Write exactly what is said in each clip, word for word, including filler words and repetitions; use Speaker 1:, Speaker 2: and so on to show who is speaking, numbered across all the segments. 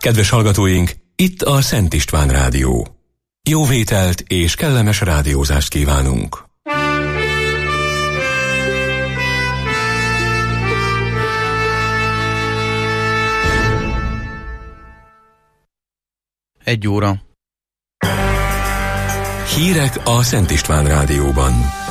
Speaker 1: Kedves hallgatóink, itt a Szent István Rádió. Jó vételt és kellemes rádiózást kívánunk!
Speaker 2: Egy óra.
Speaker 1: Hírek a Szent István Rádióban.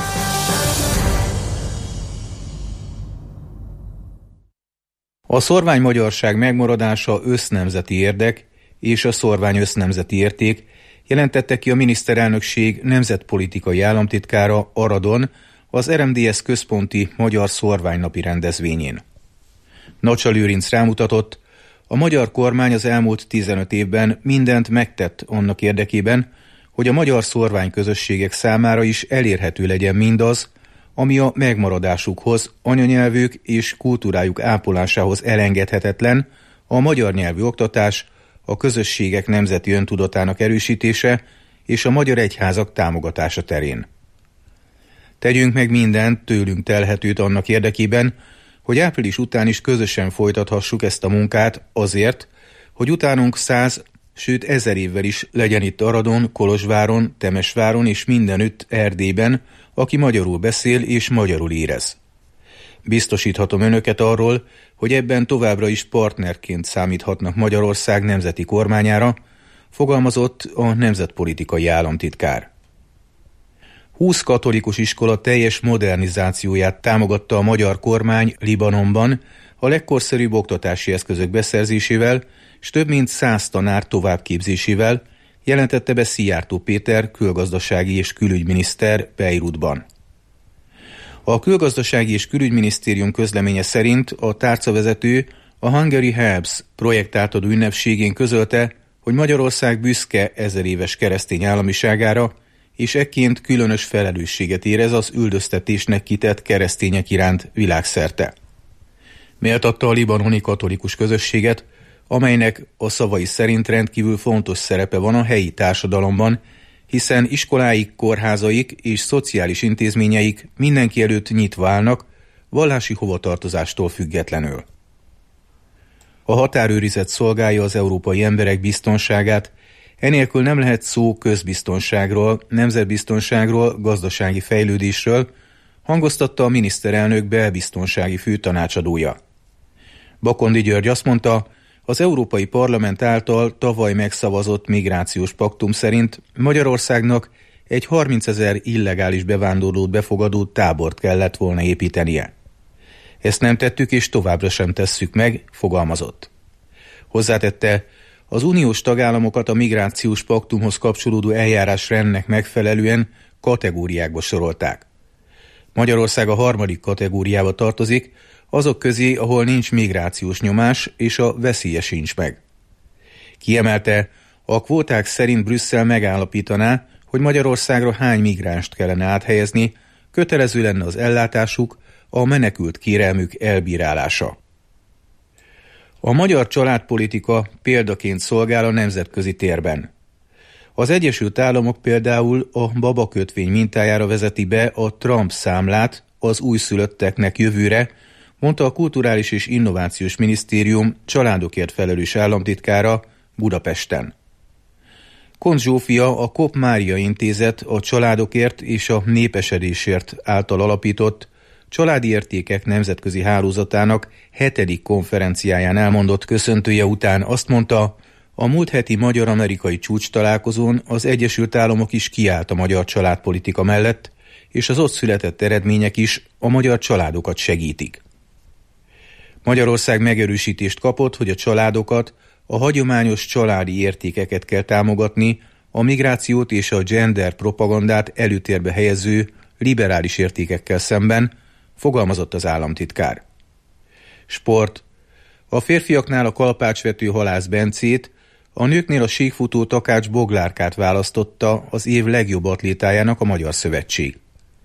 Speaker 2: A szorványmagyarság megmaradása össznemzeti érdek és a szorvány össznemzeti érték, jelentette ki a miniszterelnökség nemzetpolitikai államtitkára Aradon az er em dé es központi Magyar Szorványnapi rendezvényén. Nacsa Lőrinc rámutatott, a magyar kormány az elmúlt tizenöt évben mindent megtett annak érdekében, hogy a magyar szorvány közösségek számára is elérhető legyen mindaz, ami a megmaradásukhoz, anyanyelvük és kultúrájuk ápolásához elengedhetetlen, a magyar nyelvű oktatás, a közösségek nemzeti öntudatának erősítése és a magyar egyházak támogatása terén. Tegyünk meg mindent tőlünk telhetőt annak érdekében, hogy április után is közösen folytathassuk ezt a munkát azért, hogy utánunk száz, sőt ezer évvel is legyen itt Aradon, Kolozsváron, Temesváron és mindenütt Erdélyben, aki magyarul beszél és magyarul érez. Biztosíthatom önöket arról, hogy ebben továbbra is partnerként számíthatnak Magyarország nemzeti kormányára, fogalmazott a nemzetpolitikai államtitkár. húsz katolikus iskola teljes modernizációját támogatta a magyar kormány Libanonban a legkorszerűbb oktatási eszközök beszerzésével, és több mint száz tanár továbbképzésével, jelentette be Szijjártó Péter külgazdasági és külügyminiszter Beirutban. A külgazdasági és külügyminisztérium közleménye szerint a tárcavezető a Hungary Helps projektátadó ünnepségén közölte, hogy Magyarország büszke ezer éves keresztény államiságára, és ekként különös felelősséget érez az üldöztetésnek kitett keresztények iránt világszerte. Méltatta a libanoni katolikus közösséget, amelynek a szavai szerint rendkívül fontos szerepe van a helyi társadalomban, hiszen iskoláik, kórházaik és szociális intézményeik mindenki előtt nyitva állnak, vallási hovatartozástól függetlenül. A határőrizet szolgálja az európai emberek biztonságát, enélkül nem lehet szó közbiztonságról, nemzetbiztonságról, gazdasági fejlődésről, hangoztatta a miniszterelnök belbiztonsági főtanácsadója. Bakondi György azt mondta, az Európai Parlament által tavaly megszavazott migrációs paktum szerint Magyarországnak egy harmincezer illegális bevándorlót befogadó tábort kellett volna építenie. Ezt nem tettük és továbbra sem tesszük meg, fogalmazott. Hozzátette, az uniós tagállamokat a migrációs paktumhoz kapcsolódó eljárásrendnek megfelelően kategóriákba sorolták. Magyarország a harmadik kategóriába tartozik, azok közé, ahol nincs migrációs nyomás, és a veszélye sincs meg. Kiemelte, a kvóták szerint Brüsszel megállapítaná, hogy Magyarországra hány migránst kellene áthelyezni, kötelező lenne az ellátásuk, a menekült kérelmük elbírálása. A magyar családpolitika példaként szolgál a nemzetközi térben. Az Egyesült Államok például a babakötvény mintájára vezeti be a Trump számlát az újszülötteknek jövőre, mondta a Kulturális és Innovációs Minisztérium családokért felelős államtitkára Budapesten. Koncz Zsófia, a Kopp Mária Intézet a családokért és a népesedésért által alapított családi értékek nemzetközi hálózatának hetedik konferenciáján elmondott köszöntője után azt mondta, a múlt heti magyar-amerikai csúcs találkozón az Egyesült Államok is kiállt a magyar családpolitika mellett, és az ott született eredmények is a magyar családokat segítik. Magyarország megerősítést kapott, hogy a családokat, a hagyományos családi értékeket kell támogatni, a migrációt és a gender propagandát előtérbe helyező liberális értékekkel szemben, fogalmazott az államtitkár. Sport. A férfiaknál a kalapácsvető Halász Bencét, a nőknél a síkfutó Takács Boglárkát választotta az év legjobb atlétájának a Magyar Szövetség.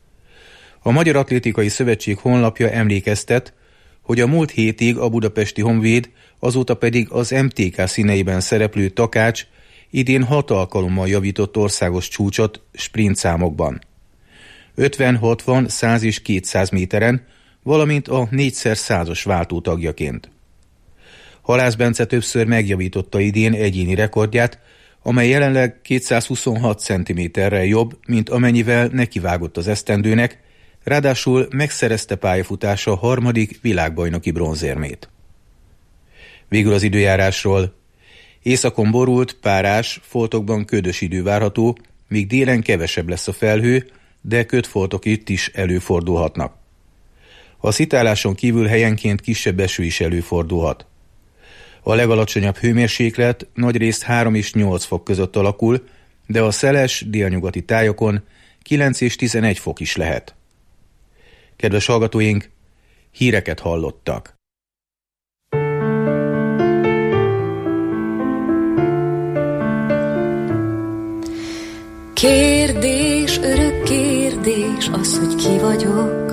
Speaker 2: A Magyar Atlétikai Szövetség honlapja emlékeztet, hogy a múlt hétig a Budapesti Honvéd, azóta pedig az em té ká színeiben szereplő Takács idén hat alkalommal javított országos csúcsot sprint számokban. ötven, hatvan, száz és kétszáz méteren, valamint a négyszer százas váltó tagjaként. Halász Bence többször megjavította idén egyéni rekordját, amely jelenleg kétszázhuszonhat centiméterrel jobb, mint amennyivel nekivágott az esztendőnek, ráadásul megszerezte pályafutása harmadik világbajnoki bronzérmét. Végül az időjárásról. Északon borult, párás, foltokban ködös idő várható, míg délen kevesebb lesz a felhő, de ködfoltok itt is előfordulhatnak. A szitáláson kívül helyenként kisebb eső is előfordulhat. A legalacsonyabb hőmérséklet nagyrészt három és nyolc fok között alakul, de a szeles, délnyugati tájokon kilenc és tizenegy fok is lehet. Kedves hallgatóink, híreket hallottak.
Speaker 3: Kérdés, örök kérdés az, hogy ki vagyok,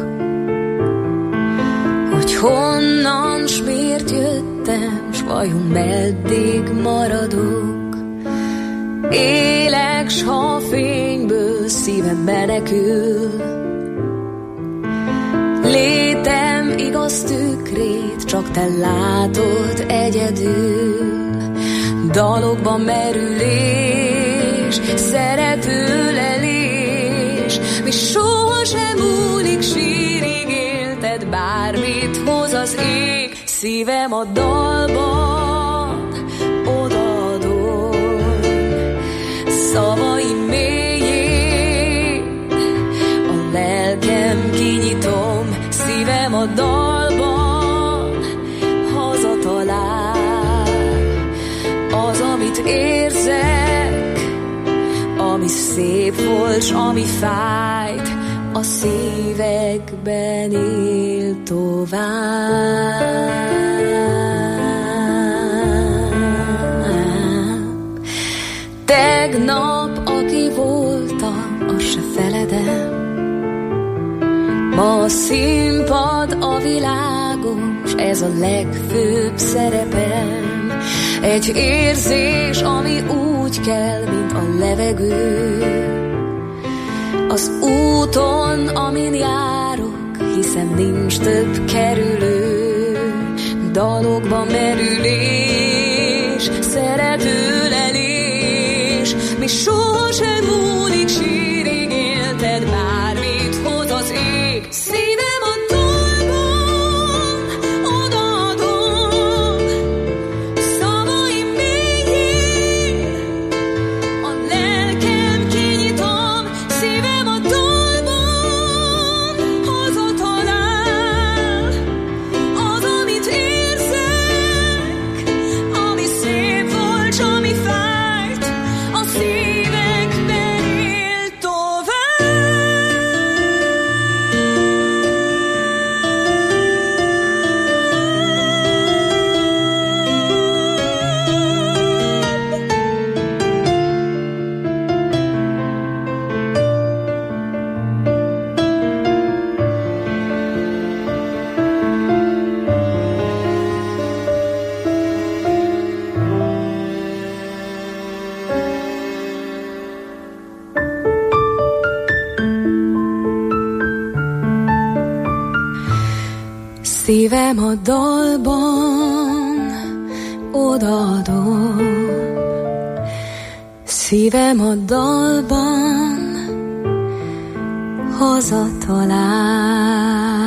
Speaker 3: hogy honnan, s miért jöttem, s vajon meddig maradok. Élek, s ha a fényből szívem menekül, létem igaz tükrét csak te látod egyedül. Dalokban merülés, szeretőlelés, mi sohasem múlik, sírig élted, bármit hoz az ég. Szívem a dalban odaadom, szavaim mélyén a lelkem kinyitom. Szívem a dalban hazatalál, az, amit érzek, ami szép volt, s ami fájt, a szívekben él tovább. Tegnap, aki voltam, azt se feledem, ma a színpad a világom, s ez a legfőbb szerepem. Egy érzés, ami úgy kell, mint a levegő, az úton, amin járok, hiszem nincs több kerülő. Dalokban merülés, szeretőlelés, mi sohasem múlik, sírig élted, bármit hoz az ég. Szívem a dalban odaadom, szavaim mélyén a lelkem kinyitom. Szívem a dalban hazatalál, az, amit érzek, ami szép volt, s ami fájt, a szívekben él tovább. Szívem a dalban odaadom, szívem a dalban hazatalál.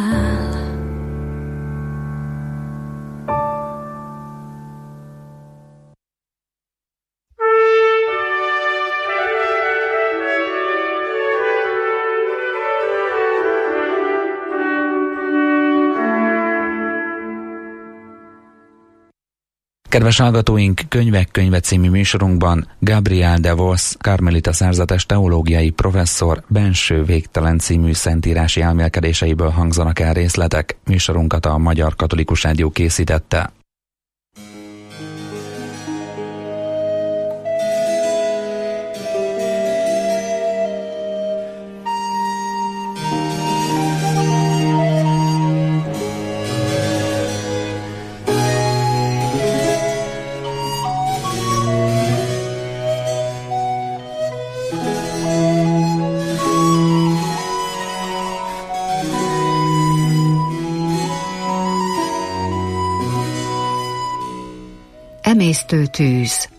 Speaker 4: Kedves hallgatóink, Könyvek könyve című műsorunkban Gabriel de Vos, karmelita szerzetes teológiai professzor benső végtelen című szentírási elmélkedéseiből hangzanak el részletek. Műsorunkat a Magyar Katolikus Rádió készítette.
Speaker 5: emésztő tűz.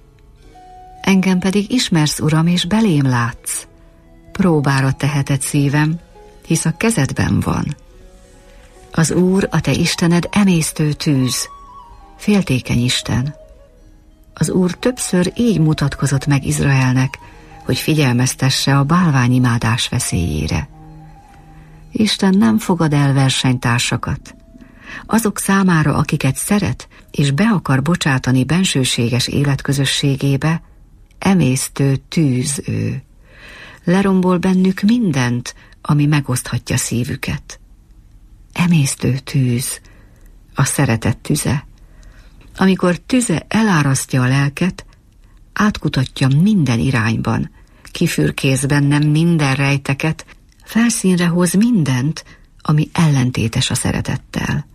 Speaker 5: Engem pedig ismersz, Uram, és belém látsz. Próbára teheted szívem, hisz a kezedben van. Az Úr, a te Istened emésztő tűz, féltékeny Isten. Az Úr többször így mutatkozott meg Izraelnek, hogy figyelmeztesse a bálványimádás veszélyére. Isten nem fogad el versenytársakat. Azok számára, akiket szeret, és be akar bocsátani bensőséges életközösségébe, emésztő tűz ő. Lerombol bennük mindent, ami megoszthatja szívüket. Emésztő tűz, a szeretet tüze. Amikor tüze elárasztja a lelket, átkutatja minden irányban, kifürkész bennem minden rejteket, felszínre hoz mindent, ami ellentétes a szeretettel.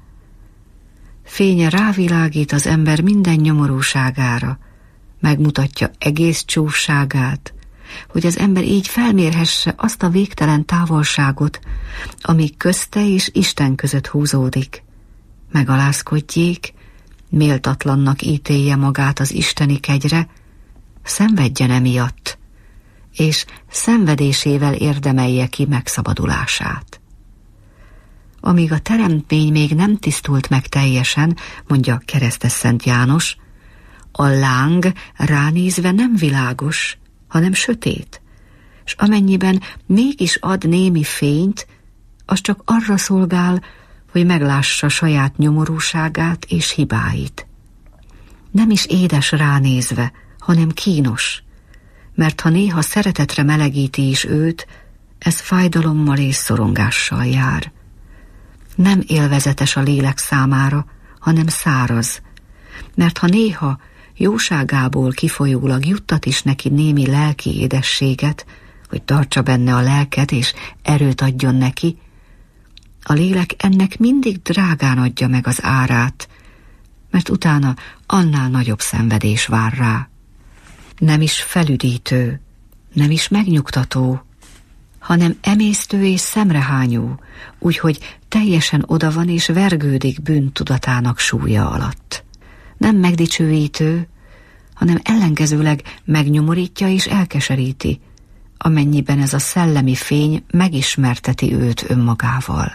Speaker 5: Fénye rávilágít az ember minden nyomorúságára, megmutatja egész csúfságát, hogy az ember így felmérhesse azt a végtelen távolságot, ami közte és Isten között húzódik. Megalázkodjék, méltatlannak ítélje magát az isteni kegyre, szenvedjen emiatt, és szenvedésével érdemelje ki megszabadulását. Amíg a teremtmény még nem tisztult meg teljesen, mondja keresztes Szent János, a láng ránézve nem világos, hanem sötét, és amennyiben mégis ad némi fényt, az csak arra szolgál, hogy meglássa saját nyomorúságát és hibáit. Nem is édes ránézve, hanem kínos, mert ha néha szeretetre melegíti is őt, ez fájdalommal és szorongással jár. Nem élvezetes a lélek számára, hanem száraz, mert ha néha jóságából kifolyólag juttat is neki némi lelki édességet, hogy tartsa benne a lelket és erőt adjon neki, a lélek ennek mindig drágán adja meg az árát, mert utána annál nagyobb szenvedés vár rá. Nem is felüdítő, nem is megnyugtató, hanem emésztő és szemrehányó, úgyhogy teljesen oda van és vergődik bűntudatának súlya alatt. Nem megdicsőítő, hanem ellenkezőleg megnyomorítja és elkeseríti, amennyiben ez a szellemi fény megismerteti őt önmagával.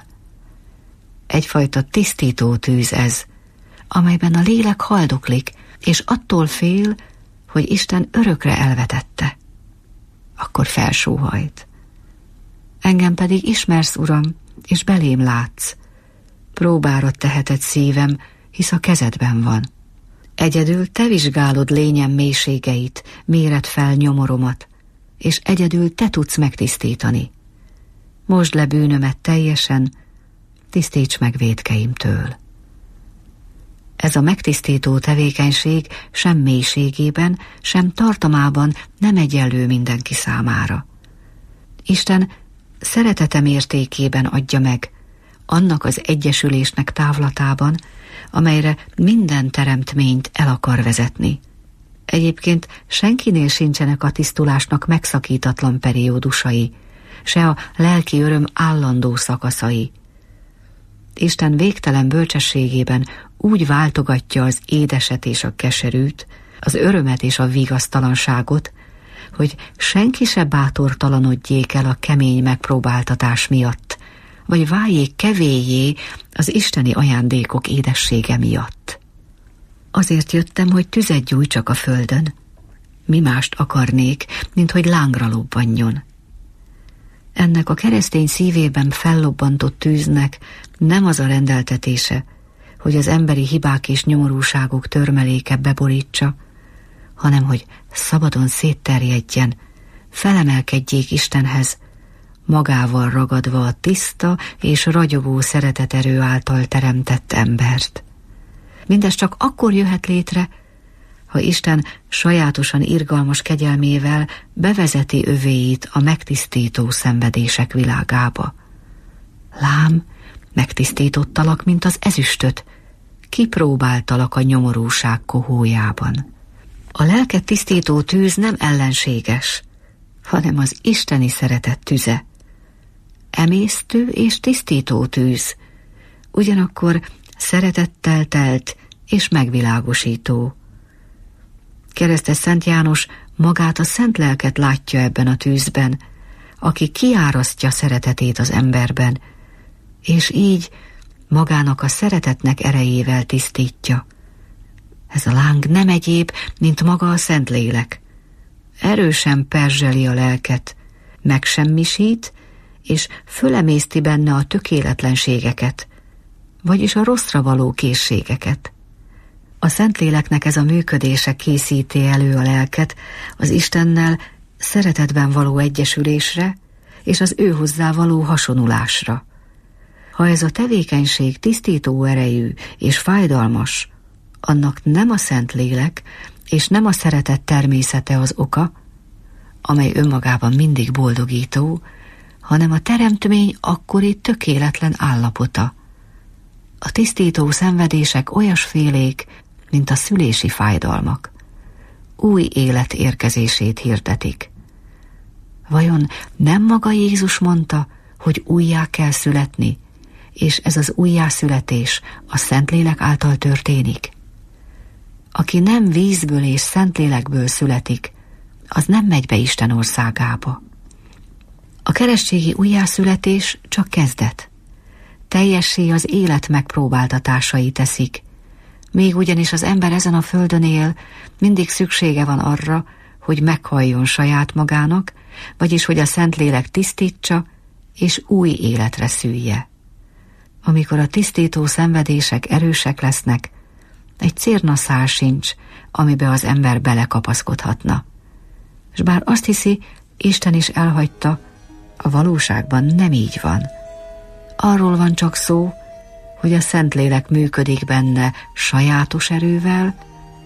Speaker 5: Egyfajta tisztító tűz ez, amelyben a lélek haldoklik, és attól fél, hogy Isten örökre elvetette. Akkor felsóhajt. Engem pedig ismersz, Uram, és belém látsz. Próbára teheted szívem, hisz a kezedben van. Egyedül te vizsgálod lényem mélységeit, méred fel nyomoromat, és egyedül te tudsz megtisztítani. Mosd le bűnömet teljesen, tisztíts meg vétkeimtől. Ez a megtisztító tevékenység sem mélységében, sem tartalmában nem egyenlő mindenki számára. Isten szeretete mértékében adja meg, annak az egyesülésnek távlatában, amelyre minden teremtményt el akar vezetni. Egyébként senkinél sincsenek a tisztulásnak megszakítatlan periódusai, se a lelki öröm állandó szakaszai. Isten végtelen bölcsességében úgy váltogatja az édeset és a keserűt, az örömet és a vigasztalanságot, hogy senki se bátortalanodjék el a kemény megpróbáltatás miatt, vagy váljék kevélyé az isteni ajándékok édessége miatt. Azért jöttem, hogy tüzet gyújtsak a földön. Mi mást akarnék, mint hogy lángra lobbanjon. Ennek a keresztény szívében fellobbantott tűznek nem az a rendeltetése, hogy az emberi hibák és nyomorúságok törmeléke beborítsa, hanem hogy szabadon szétterjedjen, felemelkedjék Istenhez, magával ragadva a tiszta és ragyogó szereteterő által teremtett embert. Mindez csak akkor jöhet létre, ha Isten sajátosan irgalmas kegyelmével bevezeti övéit a megtisztító szenvedések világába. Lám, megtisztítottalak, mint az ezüstöt, kipróbáltalak a nyomorúság kohójában. A lelket tisztító tűz nem ellenséges, hanem az isteni szeretet tüze. Emésztő és tisztító tűz, ugyanakkor szeretettel telt és megvilágosító. Keresztes Szent János magát a Szent Lelket látja ebben a tűzben, aki kiárasztja szeretetét az emberben, és így magának a szeretetnek erejével tisztítja. Ez a láng nem egyéb, mint maga a Szentlélek. Erősen perzseli a lelket, megsemmisít, és fölemészti benne a tökéletlenségeket, vagyis a rosszra való készségeket. A Szentléleknek ez a működése készíti elő a lelket az Istennel szeretetben való egyesülésre és az ő hozzá való hasonulásra. Ha ez a tevékenység tisztító erejű és fájdalmas, annak nem a Szentlélek és nem a szeretet természete az oka, amely önmagában mindig boldogító, hanem a teremtmény akkori tökéletlen állapota. A tisztító szenvedések olyasfélék, mint a szülési fájdalmak. Új élet érkezését hirdetik. Vajon nem maga Jézus mondta, hogy újjá kell születni, és ez az újjászületés a Szentlélek által történik? Aki nem vízből és Szentlélekből születik, az nem megy be Isten országába. A keresztségi újjászületés csak kezdet. Teljessé az élet megpróbáltatásai teszik. Még ugyanis az ember ezen a földön él, mindig szüksége van arra, hogy meghalljon saját magának, vagyis hogy a Szentlélek tisztítsa, és új életre szülje. Amikor a tisztító szenvedések erősek lesznek, egy cérnaszál sincs, amibe az ember belekapaszkodhatna. És bár azt hiszi, Isten is elhagyta, a valóságban nem így van. Arról van csak szó, hogy a Szentlélek működik benne sajátos erővel,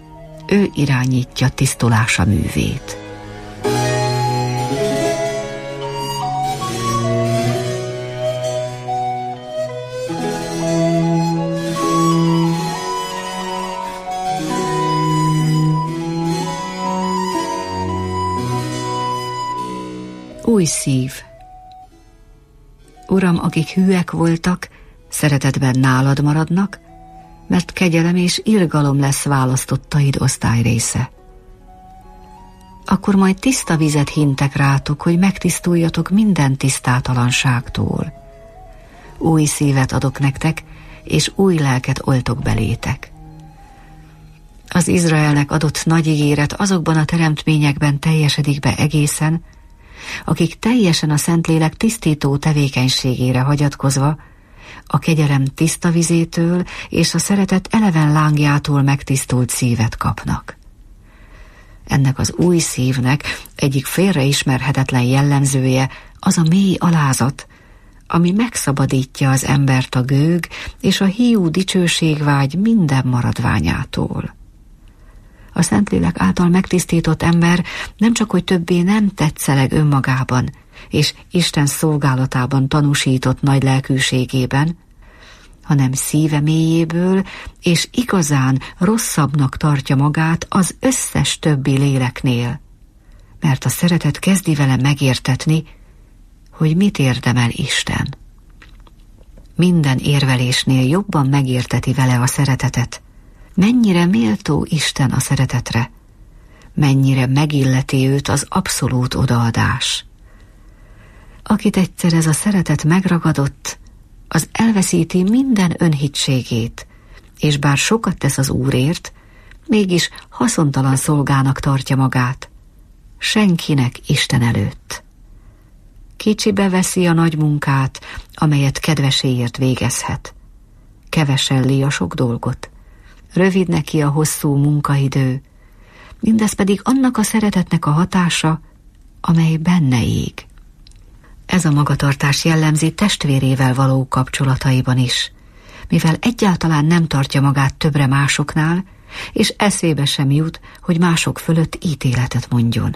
Speaker 5: ő irányítja tisztulása művét. Új szív. Uram, akik hűek voltak, szeretetben nálad maradnak, mert kegyelem és irgalom lesz választottaid osztályrésze. Akkor majd tiszta vizet hintek rátok, hogy megtisztuljatok minden tisztátalanságtól. Új szívet adok nektek, és új lelket oltok belétek. Az Izraelnek adott nagy ígéret azokban a teremtményekben teljesedik be egészen, akik teljesen a Szentlélek tisztító tevékenységére hagyatkozva, a kegyelem tiszta vizétől és a szeretet eleven lángjától megtisztult szívet kapnak. Ennek az új szívnek egyik félreismerhetetlen jellemzője az a mély alázat, ami megszabadítja az embert a gőg és a hiú dicsőségvágy minden maradványától. A Szentlélek által megtisztított ember nem csak, hogy többé nem tetszeleg önmagában, és Isten szolgálatában tanúsított nagy lelkűségében, hanem szíve mélyéből és igazán rosszabbnak tartja magát az összes többi léleknél, mert a szeretet kezdi vele megértetni, hogy mit érdemel Isten. Minden érvelésnél jobban megérteti vele a szeretetet, mennyire méltó Isten a szeretetre, mennyire megilleti őt az abszolút odaadás. Akit egyszer ez a szeretet megragadott, az elveszíti minden önhitségét, és bár sokat tesz az Úrért, mégis haszontalan szolgának tartja magát, senkinek Isten előtt. Kicsibe veszi a nagy munkát, amelyet kedveséért végezhet. Keveselli a sok dolgot, rövid neki a hosszú munkaidő, mindez pedig annak a szeretetnek a hatása, amely benne ég. Ez a magatartás jellemzi testvérével való kapcsolataiban is, mivel egyáltalán nem tartja magát többre másoknál, és eszébe sem jut, hogy mások fölött ítéletet mondjon.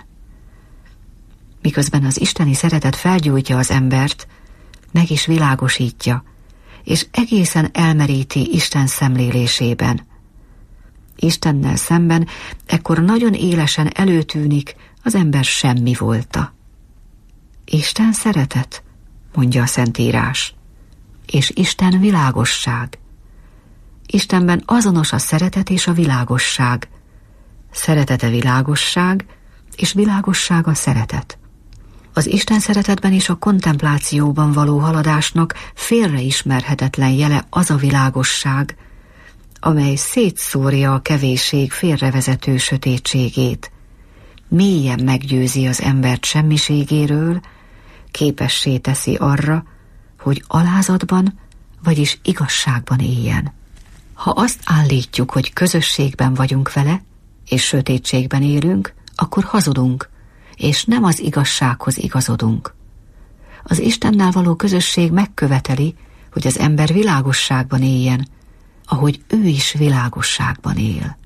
Speaker 5: Miközben az isteni szeretet felgyújtja az embert, meg is világosítja, és egészen elmeríti Isten szemlélésében. Istennel szemben ekkor nagyon élesen előtűnik az ember semmi volta. Isten szeretet, mondja a Szentírás, és Isten világosság. Istenben azonos a szeretet és a világosság. Szeretete világosság, és világosság a szeretet. Az Isten szeretetben és a kontemplációban való haladásnak félreismerhetetlen jele az a világosság, amely szétszórja a kevésség félrevezető sötétségét, mélyen meggyőzi az embert semmiségéről, képessé teszi arra, hogy alázatban, vagyis igazságban éljen. Ha azt állítjuk, hogy közösségben vagyunk vele, és sötétségben élünk, akkor hazudunk, és nem az igazsághoz igazodunk. Az Istennel való közösség megköveteli, hogy az ember világosságban éljen, ahogy ő is világosságban él.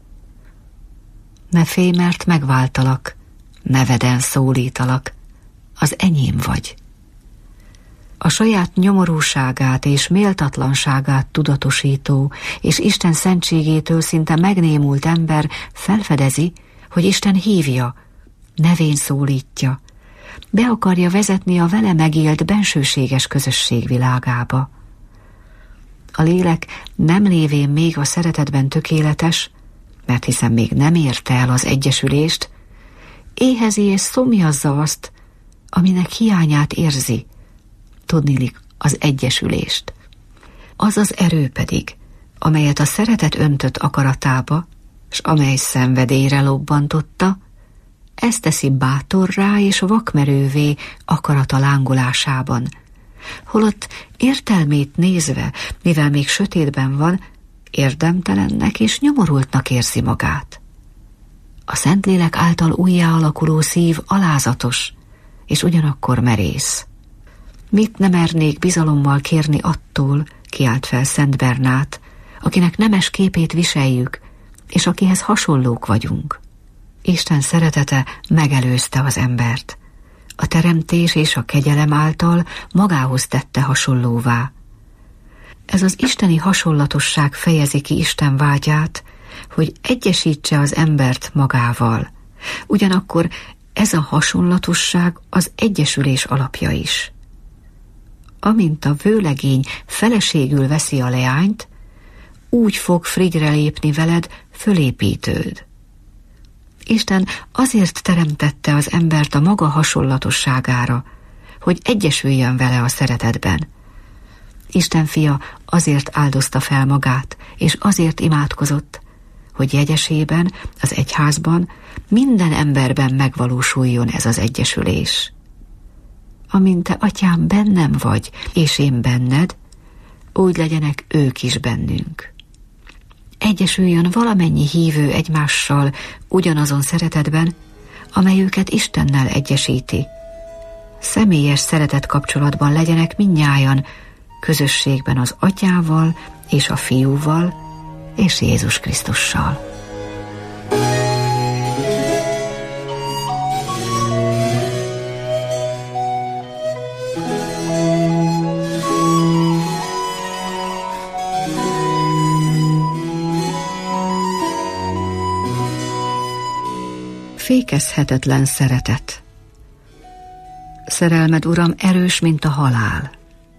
Speaker 5: Ne félj, mert megváltalak, neveden szólítalak, az enyém vagy. A saját nyomorúságát és méltatlanságát tudatosító és Isten szentségétől szinte megnémult ember felfedezi, hogy Isten hívja, nevén szólítja, be akarja vezetni a vele megélt bensőséges közösség világába. A lélek nem lévén még a szeretetben tökéletes, mert hiszen még nem érte el az egyesülést, éhezi és szomjazza azt, aminek hiányát érzi, tudniillik az egyesülést. Az az erő pedig, amelyet a szeretet öntött akaratába, s amely szenvedélyre lobbantotta, ezt teszi bátorrá és vakmerővé akarata lángolásában, holott értelmét nézve, mivel még sötétben van, érdemtelennek és nyomorultnak érzi magát. A Szentlélek által újjá alakuló szív alázatos, és ugyanakkor merész. Mit nem mernék bizalommal kérni attól, kiált fel Szent Bernát, akinek nemes képét viseljük, és akihez hasonlók vagyunk. Isten szeretete megelőzte az embert. A teremtés és a kegyelem által magához tette hasonlóvá. Ez az isteni hasonlatosság fejezi ki Isten vágyát, hogy egyesítse az embert magával. Ugyanakkor ez a hasonlatosság az egyesülés alapja is. Amint a vőlegény feleségül veszi a leányt, úgy fog frigyre lépni veled fölépítőd. Isten azért teremtette az embert a maga hasonlatosságára, hogy egyesüljön vele a szeretetben. Isten fia azért áldozta fel magát, és azért imádkozott, hogy jegyesében, az egyházban, minden emberben megvalósuljon ez az egyesülés. Amint te, atyám, bennem vagy, és én benned, úgy legyenek ők is bennünk. Egyesüljön valamennyi hívő egymással ugyanazon szeretetben, amely őket Istennel egyesíti. Személyes szeretet kapcsolatban legyenek mindnyájan, közösségben az Atyával és a Fiúval és Jézus Krisztussal. Fékezhetetlen szeretet. Szerelmed, Uram, erős, mint a halál.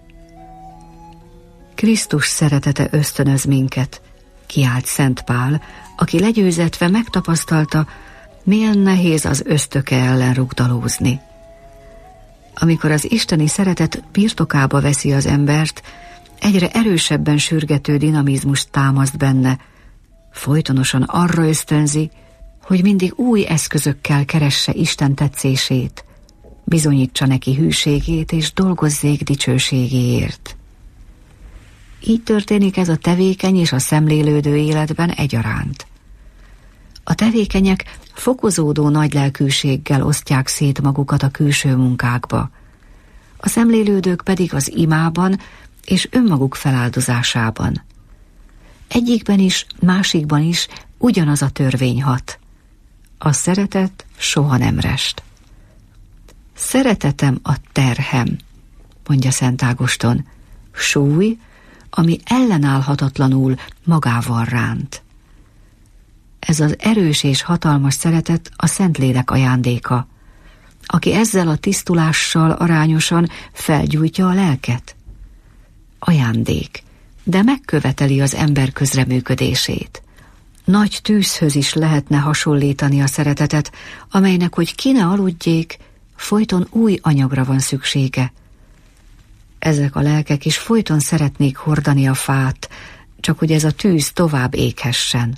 Speaker 5: Krisztus szeretete ösztönöz minket, kiált Szent Pál, aki legyőzetve megtapasztalta, milyen nehéz az ösztöke ellen rugdalózni. Amikor az isteni szeretet birtokába veszi az embert, egyre erősebben sürgető dinamizmust támaszt benne, folytonosan arra ösztönzi, hogy mindig új eszközökkel keresse Isten tetszését, bizonyítsa neki hűségét és dolgozzék dicsőségéért. Így történik ez a tevékeny és a szemlélődő életben egyaránt. A tevékenyek fokozódó nagylelkűséggel osztják szét magukat a külső munkákba, a szemlélődők pedig az imában és önmaguk feláldozásában. Egyikben is, másikban is ugyanaz a törvény hat. A szeretet soha nem rest. Szeretetem a terhem, mondja Szent Ágoston, súly, ami ellenállhatatlanul magával ránt. Ez az erős és hatalmas szeretet a Szentlélek ajándéka, aki ezzel a tisztulással arányosan felgyújtja a lelket. Ajándék, de megköveteli az ember közreműködését. Nagy tűzhöz is lehetne hasonlítani a szeretetet, amelynek, hogy ki ne aludjék, folyton új anyagra van szüksége. Ezek a lelkek is folyton szeretnék hordani a fát, csak hogy ez a tűz tovább éghessen.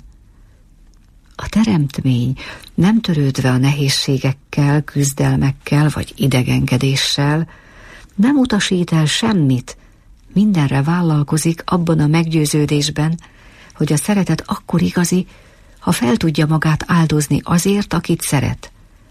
Speaker 5: A teremtmény nem törődve a nehézségekkel, küzdelmekkel vagy idegenkedéssel, nem utasít el semmit, mindenre vállalkozik abban a meggyőződésben, hogy a szeretet akkor igazi, ha fel tudja magát áldozni azért, akit szeret.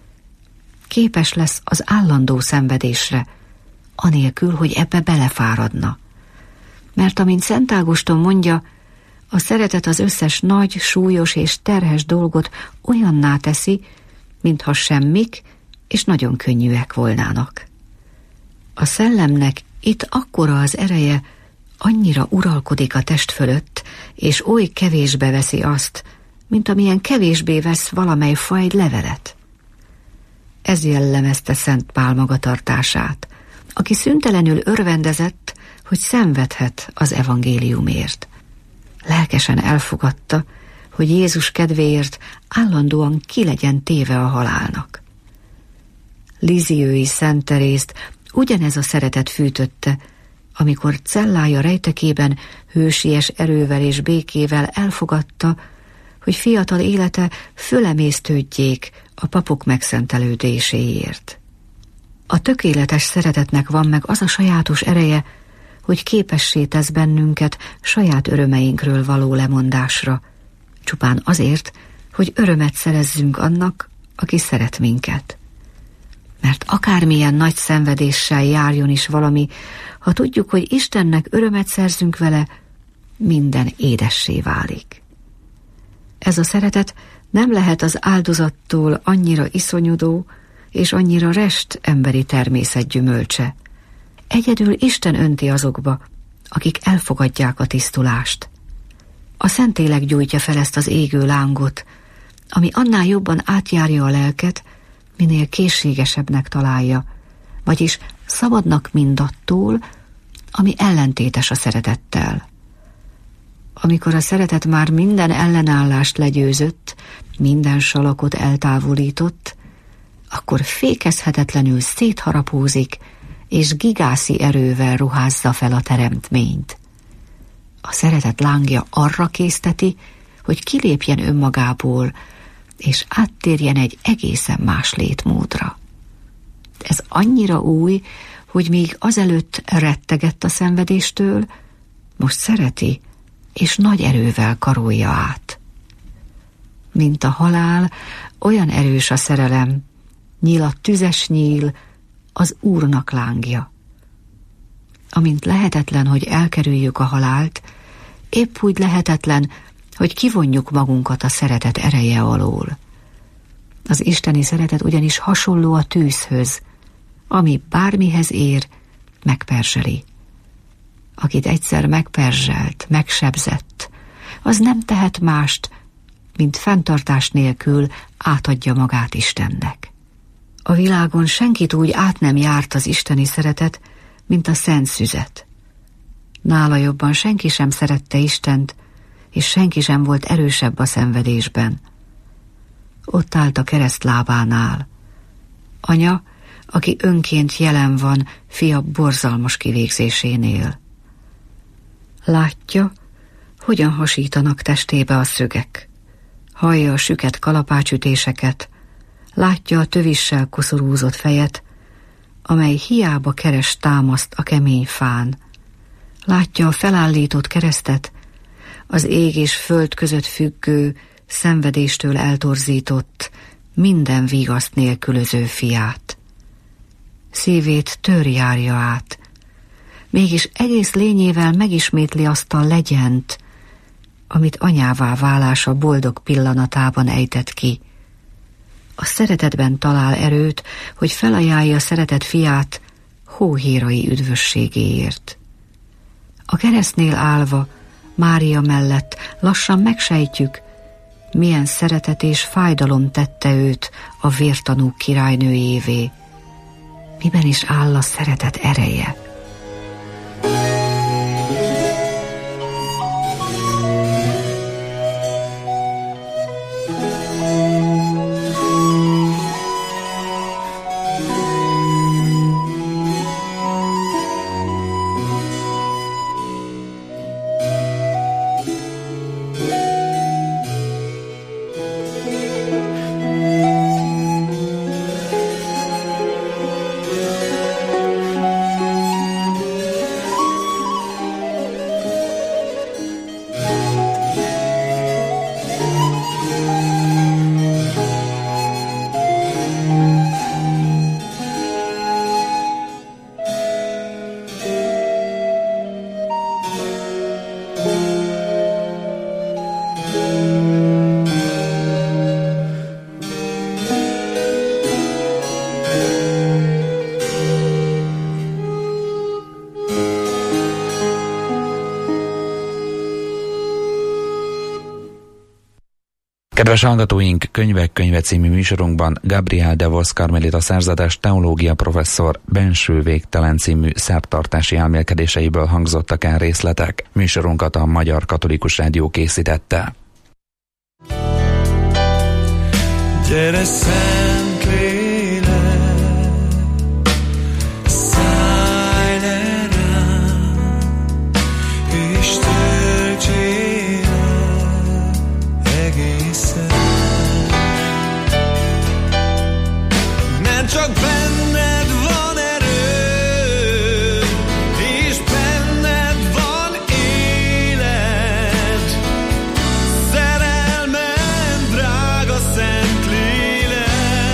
Speaker 5: Képes lesz az állandó szenvedésre, anélkül, hogy ebbe belefáradna. Mert amint Szent Ágoston mondja, a szeretet az összes nagy, súlyos és terhes dolgot olyanná teszi, mintha semmik és nagyon könnyűek volnának. A szellemnek itt akkora az ereje, annyira uralkodik a test fölött, és oly kevésbe veszi azt, mint amilyen kevésbé vesz valamely faj levelet. Ez jellemezte Szent Pál magatartását, aki szüntelenül örvendezett, hogy szenvedhet az evangéliumért. Lelkesen elfogadta, hogy Jézus kedvéért állandóan ki legyen téve a halálnak. Lisieux-i Szent Terészt ugyanez a szeretet fűtötte, amikor cellája rejtekében hősies erővel és békével elfogadta, hogy fiatal élete fölemésztődjék a papok megszentelődéséért. A tökéletes szeretetnek van meg az a sajátos ereje, hogy képessé tesz bennünket saját örömeinkről való lemondásra, csupán azért, hogy örömet szerezzünk annak, aki szeret minket. Mert akármilyen nagy szenvedéssel járjon is valami, ha tudjuk, hogy Istennek örömet szerzünk vele, minden édessé válik. Ez a szeretet nem lehet az áldozattól annyira iszonyodó és annyira rest emberi természet gyümölcse. Egyedül Isten önti azokba, akik elfogadják a tisztulást. A Szentlélek gyújtja fel ezt az égő lángot, ami annál jobban átjárja a lelket, minél készségesebbnek találja, vagyis szabadnak mindattól, ami ellentétes a szeretettel. Amikor a szeretet már minden ellenállást legyőzött, minden salakot eltávolított, akkor fékezhetetlenül szétharapózik, és gigászi erővel ruházza fel a teremtményt. A szeretet lángja arra készteti, hogy kilépjen önmagából, és áttérjen egy egészen más létmódra. Ez annyira új, hogy míg azelőtt rettegett a szenvedéstől, most szereti, és nagy erővel karolja át. Mint a halál, olyan erős a szerelem, nyíl a tüzes nyíl, az Úrnak lángja. Amint lehetetlen, hogy elkerüljük a halált, épp úgy lehetetlen, hogy kivonjuk magunkat a szeretet ereje alól. Az isteni szeretet ugyanis hasonló a tűzhöz, ami bármihez ér, megperzseli. Akit egyszer megperzselt, megsebzett, az nem tehet mást, mint fenntartás nélkül átadja magát Istennek. A világon senkit úgy át nem járt az isteni szeretet, mint a szent szüzet. Nála jobban senki sem szerette Istent, és senki sem volt erősebb a szenvedésben. Ott állt a kereszt lábánál. Anya, aki önként jelen van fia borzalmas kivégzésénél. Látja, hogyan hasítanak testébe a szögek. Hallja a süket kalapácsütéseket, látja a tövissel koszorúzott fejet, amely hiába keres támaszt a kemény fán. Látja a felállított keresztet, az ég és föld között függő, szenvedéstől eltorzított, minden vigaszt nélkülöző fiát. Szívét tör járja át, mégis egész lényével megismétli azt a legyent, amit anyává válása boldog pillanatában ejtett ki. A szeretetben talál erőt, hogy felajánlja szeretett fiát hóhérai üdvösségéért. A keresztnél állva, Mária mellett lassan megsejtjük, milyen szeretet és fájdalom tette őt a vértanúk királynőjévé. Miben is áll a szeretet ereje?
Speaker 4: Kedves hallgatóink, Könyvek könyve című műsorunkban Gabriel de Vos karmelita szerzetes teológia professzor Benső végtelen című szertartási elmélkedéseiből hangzottak el részletek. Műsorunkat a Magyar Katolikus Rádió készítette.
Speaker 6: Gyere, Szent Lélek, szállj le rám, és töltsél el egészen. Mert csak benned van erő, és benned van élet, szerelmem, drága Szent Lélek.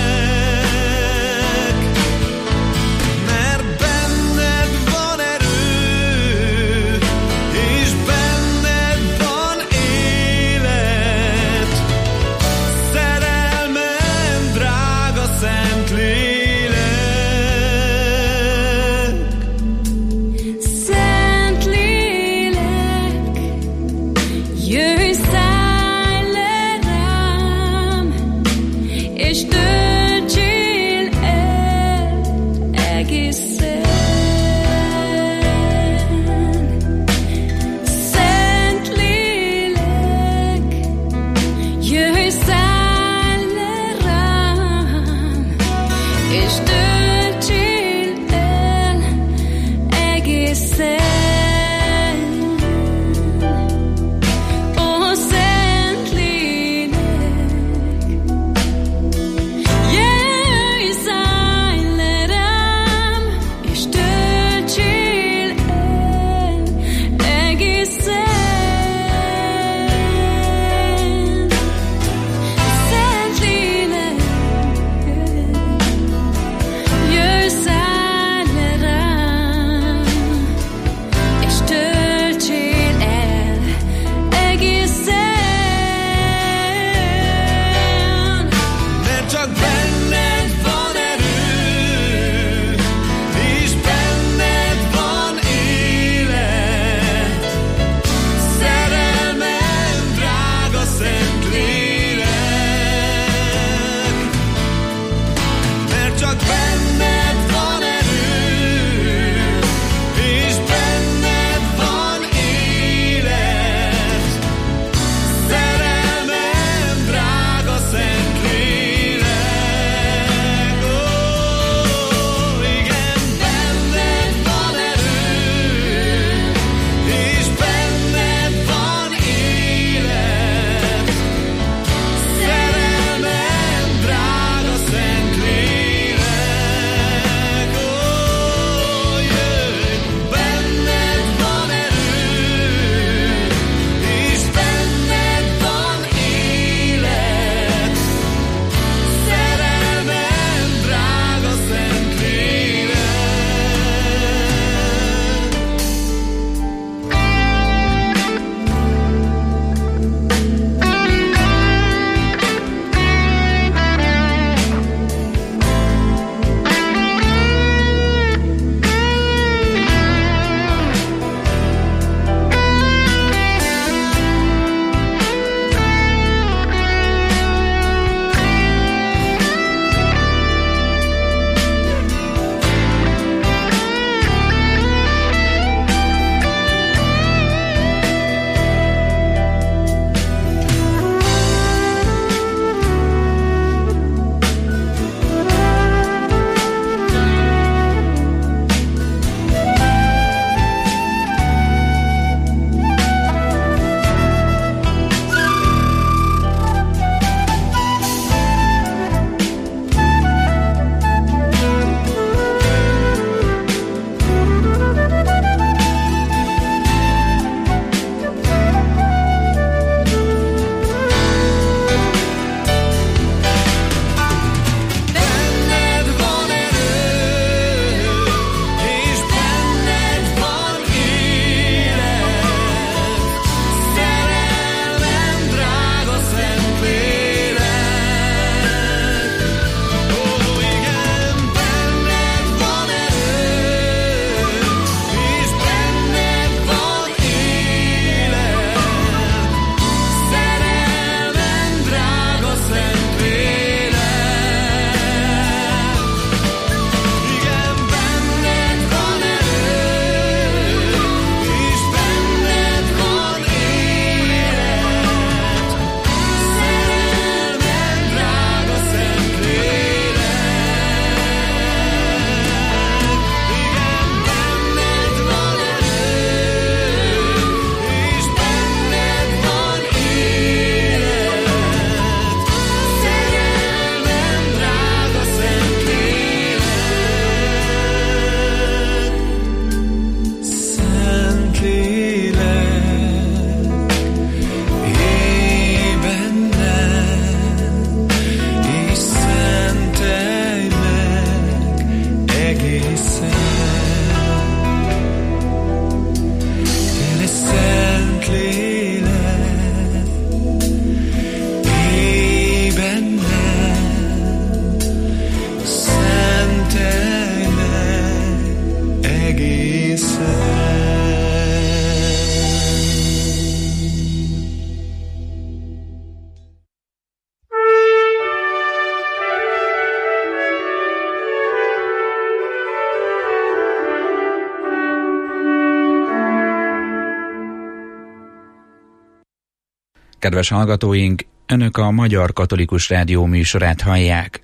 Speaker 4: Kedves hallgatóink, Önök a Magyar Katolikus Rádió műsorát hallják.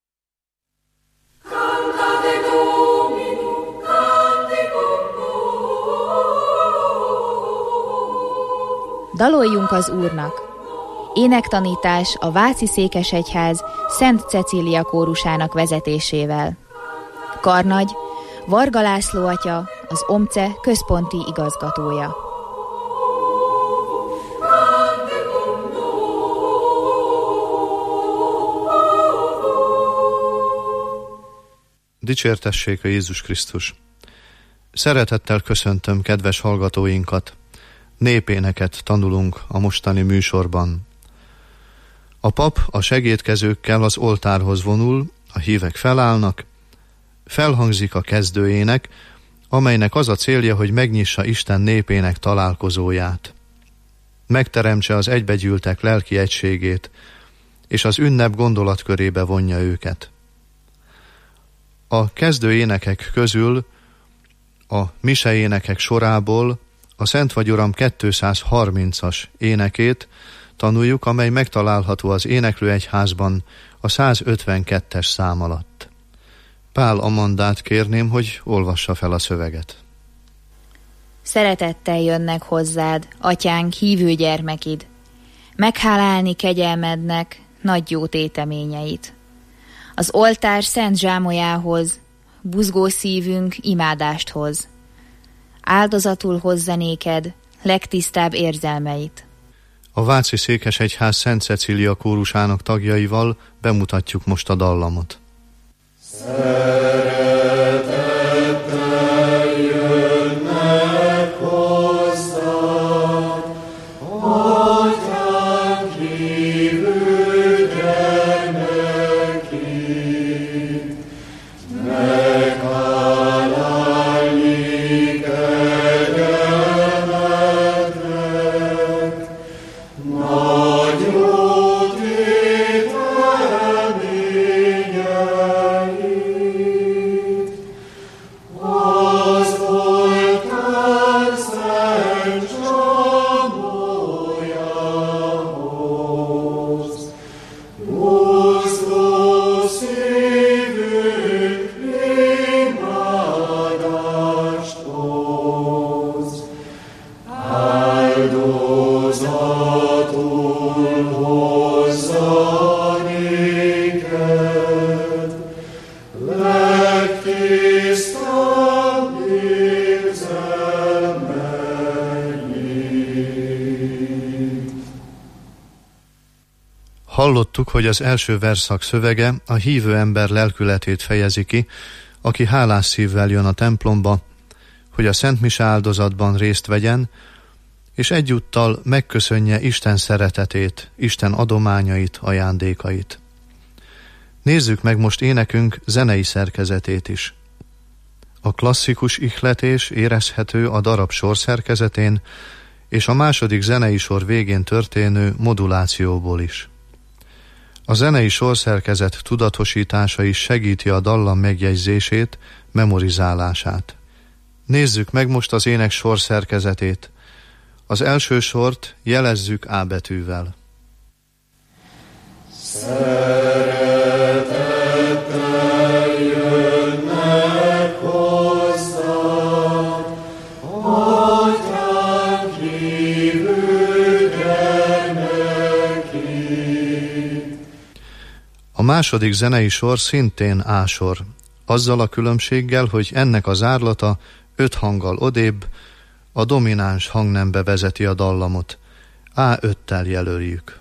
Speaker 7: Daloljunk az Úrnak! Énektanítás a Váci Székesegyház Szent Cecília kórusának vezetésével. Karnagy, Varga László atya, az OMCE központi igazgatója.
Speaker 8: Dicsértessék a Jézus Krisztus! Szeretettel köszöntöm kedves hallgatóinkat! Népéneket tanulunk a mostani műsorban. A pap a segédkezőkkel az oltárhoz vonul, a hívek felállnak, felhangzik a kezdőének, amelynek az a célja, hogy megnyissa Isten népének találkozóját. Megteremtse az egybegyűltek lelki egységét, és az ünnep gondolatkörébe vonja őket. A kezdőénekek közül a mise énekek sorából a Szent vagy Uram kétszázharmincas énekét tanuljuk, amely megtalálható az Éneklőegyházban a százötvenkettes szám alatt. Pál Amandát kérném, hogy olvassa fel a szöveget.
Speaker 7: Szeretettel jönnek hozzád, atyánk, hívő gyermekid, meghálálni kegyelmednek nagy jó téteményeit. Az oltár szent zsámolyához, buzgó szívünk imádást hoz. Áldozatul hozza néked legtisztább érzelmeit.
Speaker 8: A Váci Székesegyház Szent Cecília kórusának tagjaival bemutatjuk most a dallamot.
Speaker 6: Szeretettel jönnek hozzád, atyánk, hívő gyermekid, meghálálni kegyelmednek, nagy jó téteményeit. Az oltár szent zsámolyához, buzgó szívünk imádást hoz. Áldozatul hozza néked legtisztább érzelmeit.
Speaker 8: Hallottuk, hogy az első verszak szövege a hívő ember lelkületét fejezi ki, aki hálás szívvel jön a templomba, hogy a Szent Mise áldozatban részt vegyen, és egyúttal megköszönje Isten szeretetét, Isten adományait, ajándékait. Nézzük meg most énekünk zenei szerkezetét is. A klasszikus ihletés érezhető a darab sorszerkezetén, és a második zenei sor végén történő modulációból is. A zenei sorszerkezet tudatosítása is segíti a dallam megjegyzését, memorizálását. Nézzük meg most az ének sorszerkezetét. Az első sort jelezzük A betűvel.
Speaker 6: Szeretettel jönnek hozzád, atyánk, hívő gyermekid.
Speaker 8: A második zenei sor szintén A sor, azzal a különbséggel, hogy ennek az zárlata öt hanggal odébb, a domináns hangnembe vezeti a dallamot. á öttel jelöljük.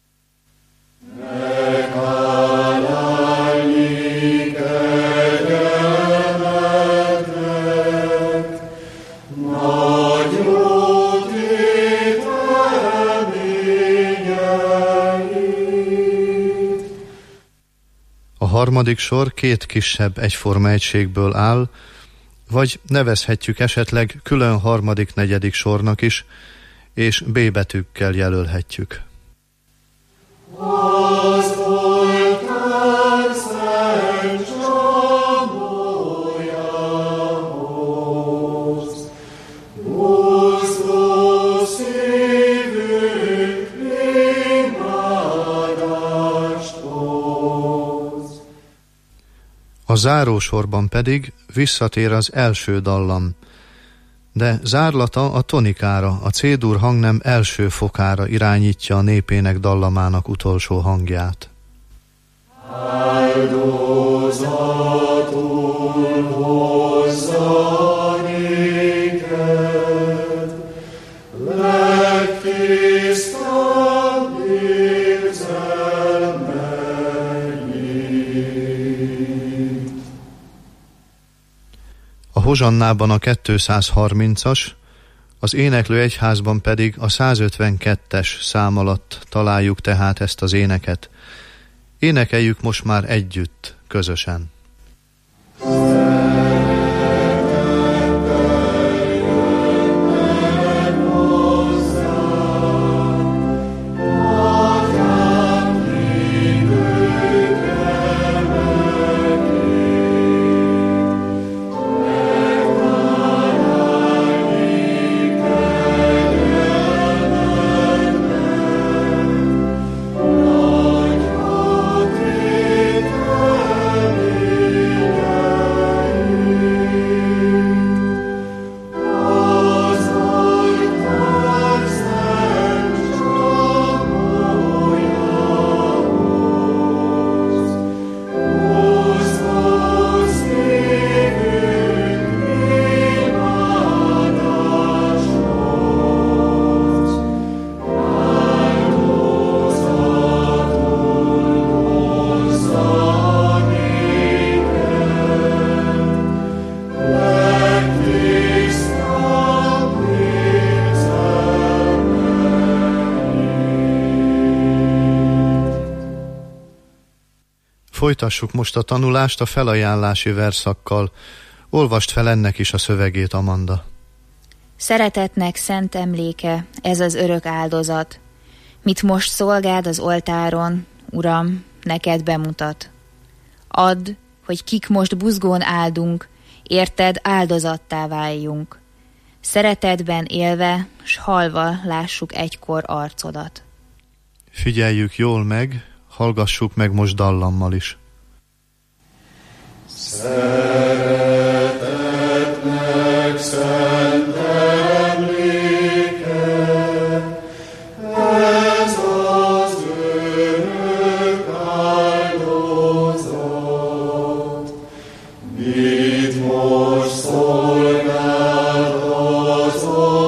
Speaker 6: Meghálálni kegyelmednek, nagy jó téteményeit.
Speaker 8: A harmadik sor két kisebb egyforma egységből áll, vagy nevezhetjük esetleg külön harmadik-negyedik sornak is, és B betűkkel jelölhetjük.
Speaker 6: Az oltár szent zsámolyához, buzgó szívünk
Speaker 8: A zárósorban pedig visszatér az első dallam, de zárlata a tonikára, a C-dur hangnem első fokára irányítja a népének dallamának utolsó hangját.
Speaker 6: Áldozatul hozza néked, legtisztább érzelmeid.
Speaker 8: A hozsannában a kétszázharmincas, az éneklő egyházban pedig a százötvenkettes szám alatt találjuk tehát ezt az éneket. Énekeljük most már együtt, közösen. Folytassuk most a tanulást a felajánlási verszakkal. Olvast fel ennek is a szövegét, Amanda.
Speaker 7: Szeretetnek szent emléke, ez az örök áldozat, mit most szolgád az oltáron, Uram, neked bemutat. Add, hogy kik most buzgón áldunk, érted áldozattá váljunk. Szeretetben élve, s halva lássuk egykor arcodat.
Speaker 8: Figyeljük jól meg, hallgassuk meg most dallammal is.
Speaker 6: Szeretetnek szent emléke, ez az örök áldozat, mit most szolgáld az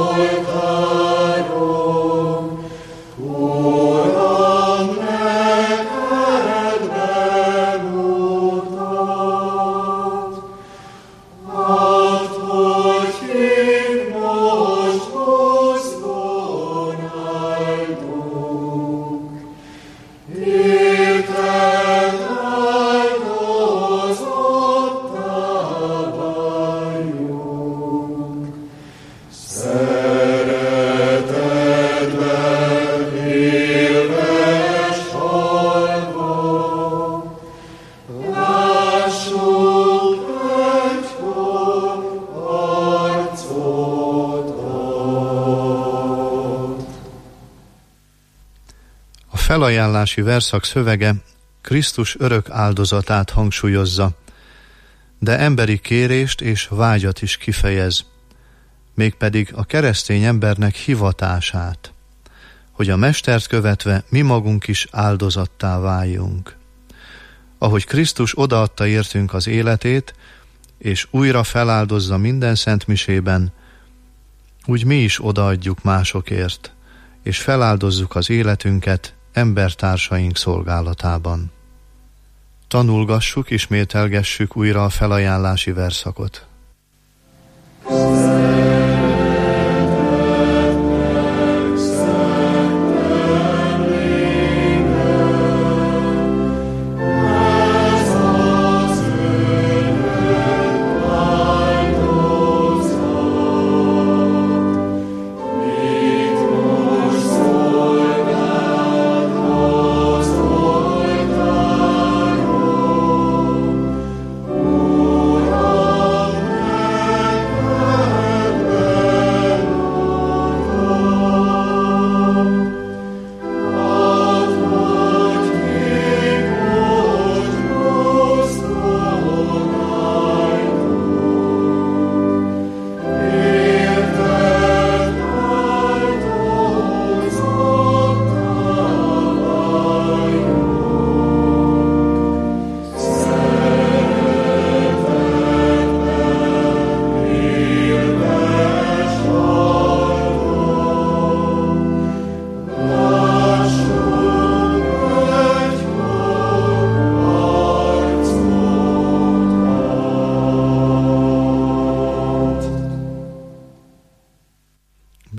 Speaker 6: oltáron, Uram, neked bemutat. Add, hogy kik most mozgón áldunk, érted áldozattá váljunk. Szeretetben élve s halva, lássuk egykor arcodat.
Speaker 8: A felajánlási verszak szövege Krisztus örök áldozatát hangsúlyozza, de emberi kérést és vágyat is kifejez, mégpedig a keresztény embernek hivatását, hogy a mestert követve mi magunk is áldozattá váljunk. Ahogy Krisztus odaadta értünk az életét, és újra feláldozza minden szentmisében, úgy mi is odaadjuk másokért, és feláldozzuk az életünket embertársaink szolgálatában. Tanulgassuk, ismételgessük újra a felajánlási verszakot.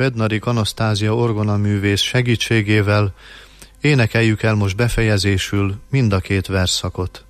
Speaker 8: Bednarik Anasztázia orgonaművész segítségével énekeljük el most befejezésül mind a két versszakot.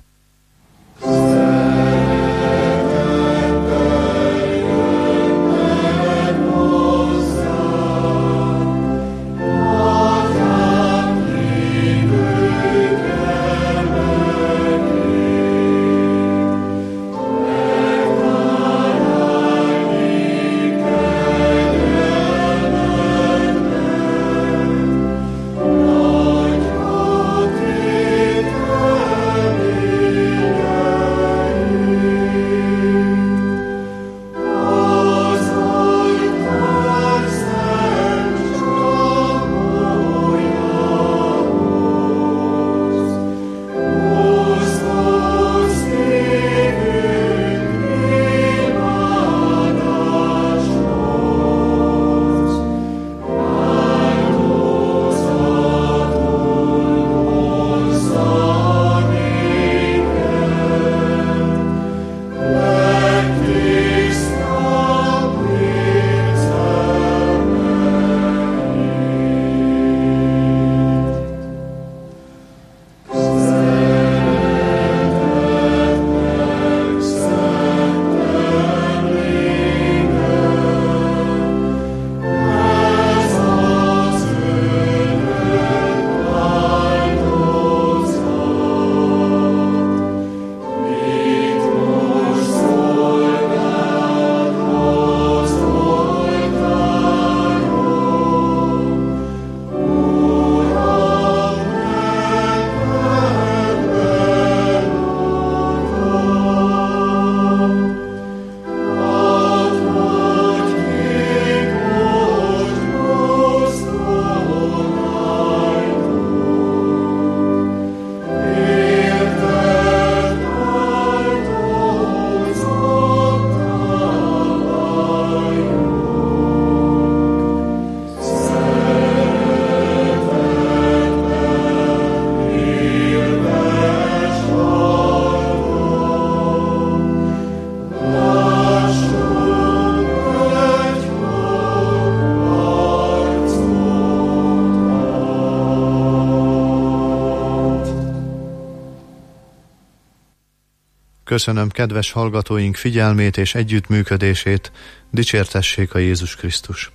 Speaker 8: Köszönöm kedves hallgatóink figyelmét és együttműködését, dicsértessék a Jézus Krisztus!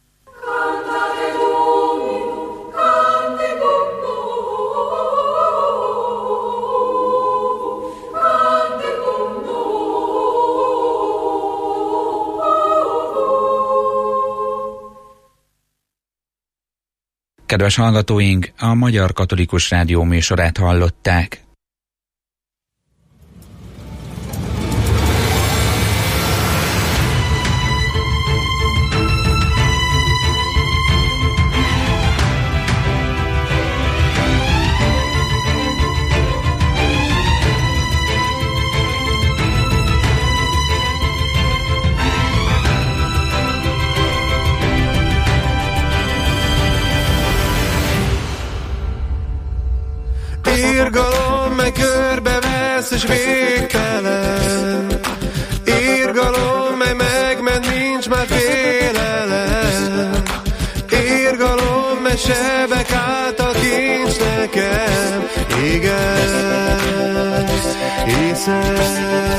Speaker 4: Kedves hallgatóink, a Magyar Katolikus Rádió műsorát hallották.
Speaker 9: Irgalom, mely körbevesz és végtelen. Irgalom, mely megment, nincs már félelem. Irgalom, mely sebek által kincs nekem. Igen, hiszem.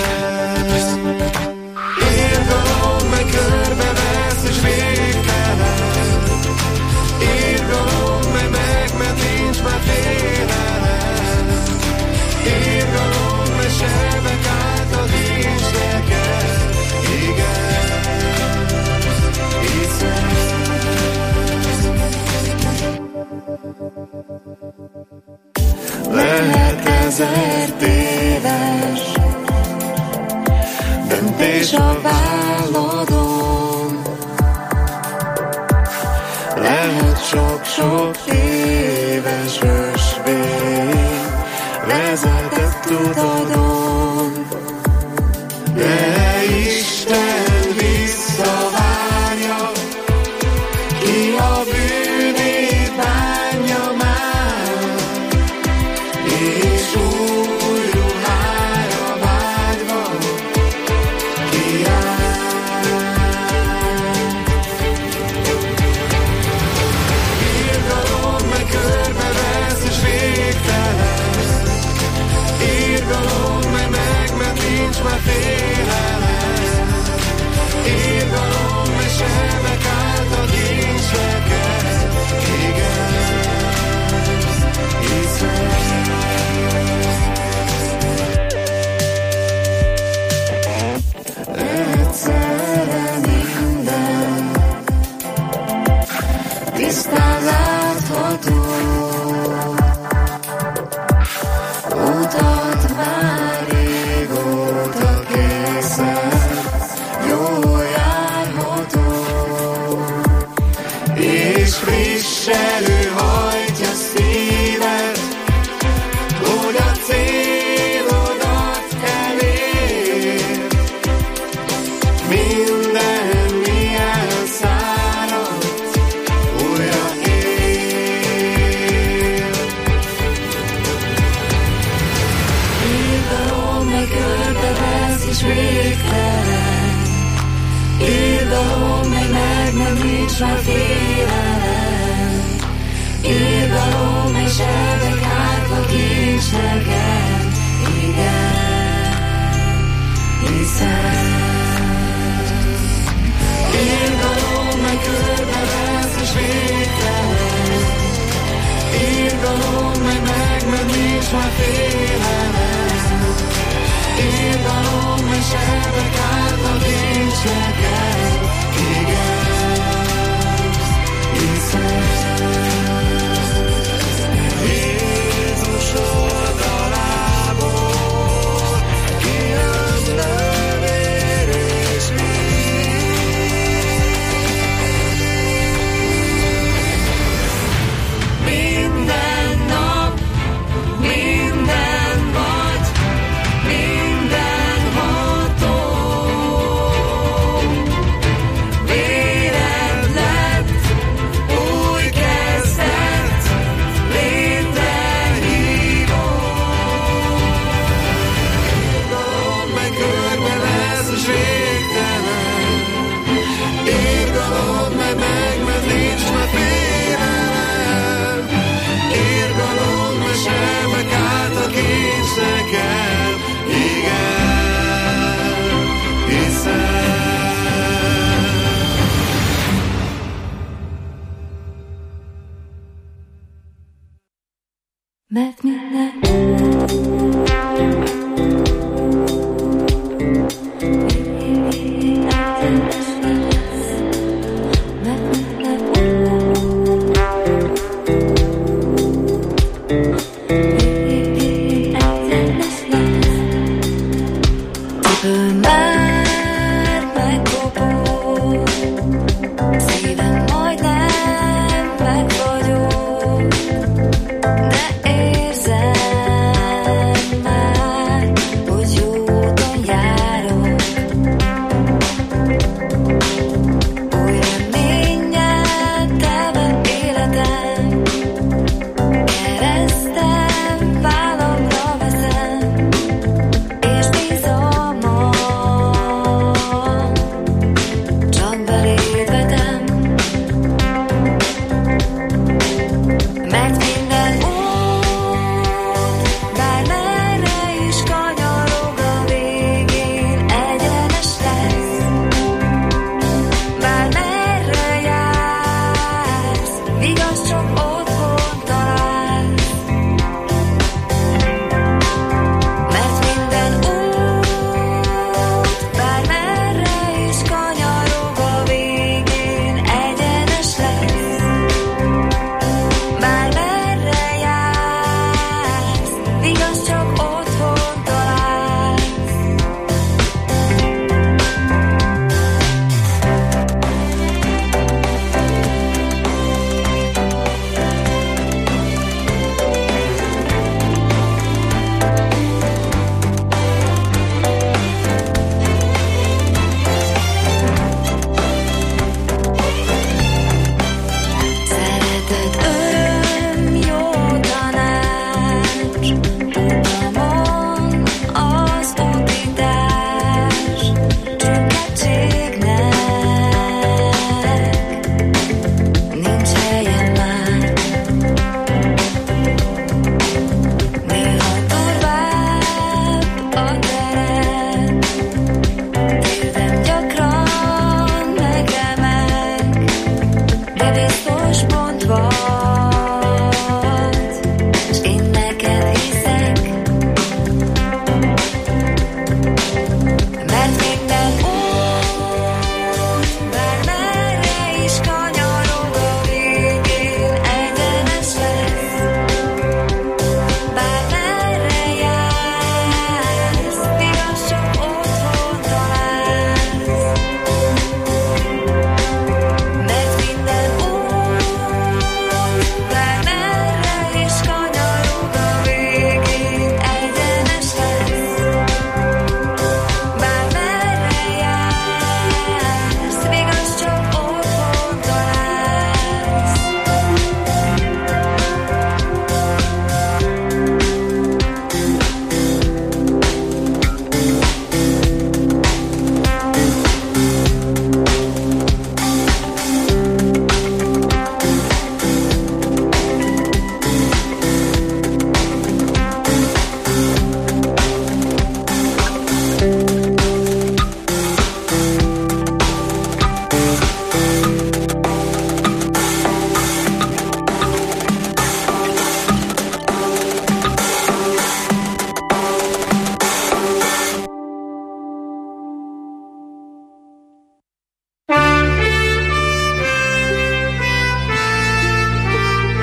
Speaker 9: Irgalom, mely körbevesz és végtelen. Irgalom, mely megment, nincs már félelem. Irgalom, mely sebek által kincs nekem. Igen, hiszem. Lehet ezer téves döntés a válladon. Lehet sok-sok éves ösvény vezetett utadon, de Isten visszavárja, ki a bűnét bánja már, és új ruhára vágyva kiáll. hajtja szíved, hogy a célodat elér. Minden milyen száradt, újra él. Irodalom meg körbevesz és végtelen, irodalom meg meg nem nincs már félelem. Irodalom és sebek átva kincs nekem, igen, hiszem. Irodalom meg körbevesz és végtelen, irodalom meg meg nem nincs már félelem. Irodalom és sebek átva kincs nekem, igen, hiszem. Jézus oldalából kijönne vér és víz. Minden nap, minden vagy, mindenható. Véred lett, új kezdet, létre hívó. Irodalom meg körbevesz és végtelen, irodalom meg megment, nincs már félelem. Irodalom meg sebek át a kincs nekem, igen, hiszem.
Speaker 3: Mert minden